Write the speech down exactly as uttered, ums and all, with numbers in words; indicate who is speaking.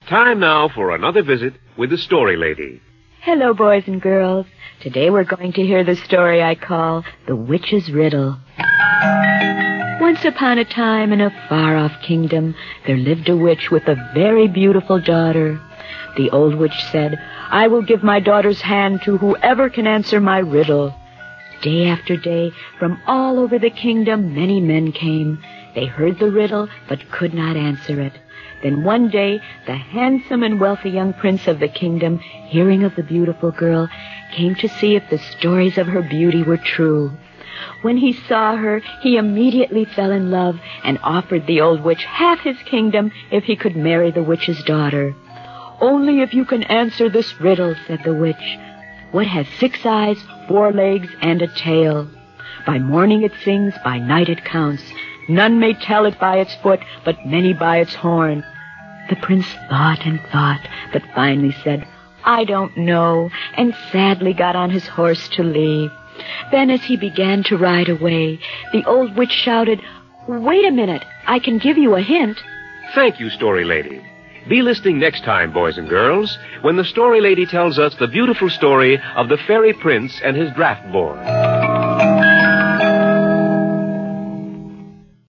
Speaker 1: Time now for another visit with the Story Lady.
Speaker 2: Hello, boys and girls. Today we're going to hear the story I call The Witch's Riddle. Once upon a time in a far-off kingdom, there lived a witch with a very beautiful daughter. The old witch said, "I will give my daughter's hand to whoever can answer my riddle." Day after day, from all over the kingdom, many men came. They heard the riddle, but could not answer it. Then one day, the handsome and wealthy young prince of the kingdom, hearing of the beautiful girl, came to see if the stories of her beauty were true. When he saw her, he immediately fell in love and offered the old witch half his kingdom if he could marry the witch's daughter. "Only if you can answer this riddle," said the witch. "What has six eyes, four legs, and a tail? By morning it sings, by night it counts. None may tell it by its foot, but many by its horn." The prince thought and thought, but finally said, "I don't know," and sadly got on his horse to leave. Then as he began to ride away, the old witch shouted, "Wait a minute, I can give you a hint."
Speaker 1: Thank you, Story Lady. Be listening next time, boys and girls, when the Story Lady tells us the beautiful story of the fairy prince and his draft board.